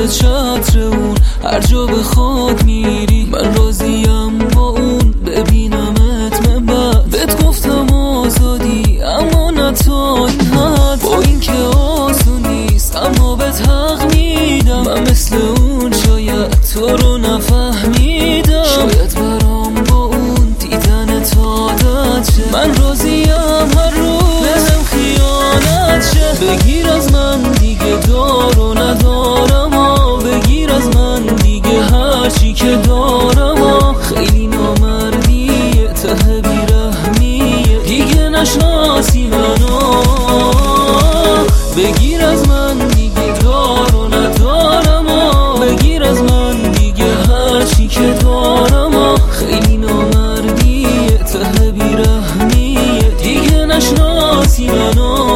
زیر چتر اون هر جا بخواد میری، من راضیم با اون ببینمت من بعد. بهت گفتم آزادی اما نه تا این حد، با این که آسون نیست اما بهت حق میدم. من مثل اون شاید تو رو نفهمیدم، شاید برام با اون دیدنت عادت شه. من راضیم هر روز بهم خیانت شه. بگیر از من دیگه دار و ندارم، بگیر از من دیگه هرچی که دارم. خیلی نامردیه ته بیرحمیه دیگه نشناسی منو. بگیر از من دیگه دار و ندارم، بگیر از من دیگه هرچی که دارم. خیلی نامردیه ته بیرحمیه دیگه نشناسی منو.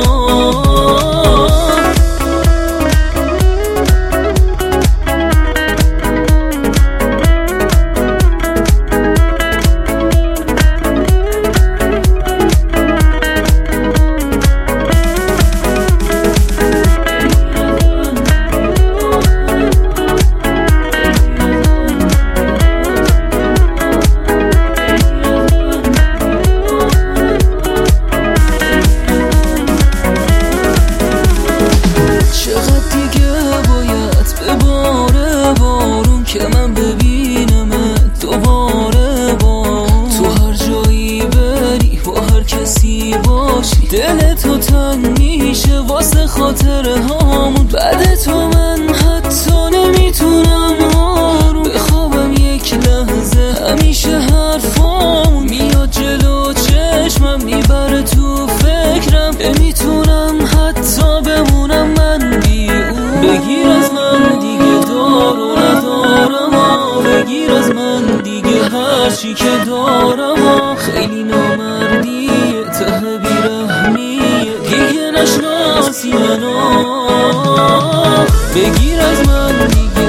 که من ببینمت دوباره با تو هر جایی بری با هر کسی باشی، دل تو تنگ میشه واسه خاطره هامون. بعد تو من حتی نمیتونم آروم بخوابم یک لحظه، همیشه حرفامون میاد جلو چشمم میبره تو فکرم، نمیتونم حتی بمونم من بی اون. بگیر از من دیگه دار و ندارم، بگیر از من دیگه هرچی که دارم. خیلی نامردیه ته بیرحمیه دیگه نشناسی منو. بگیر از من دیگه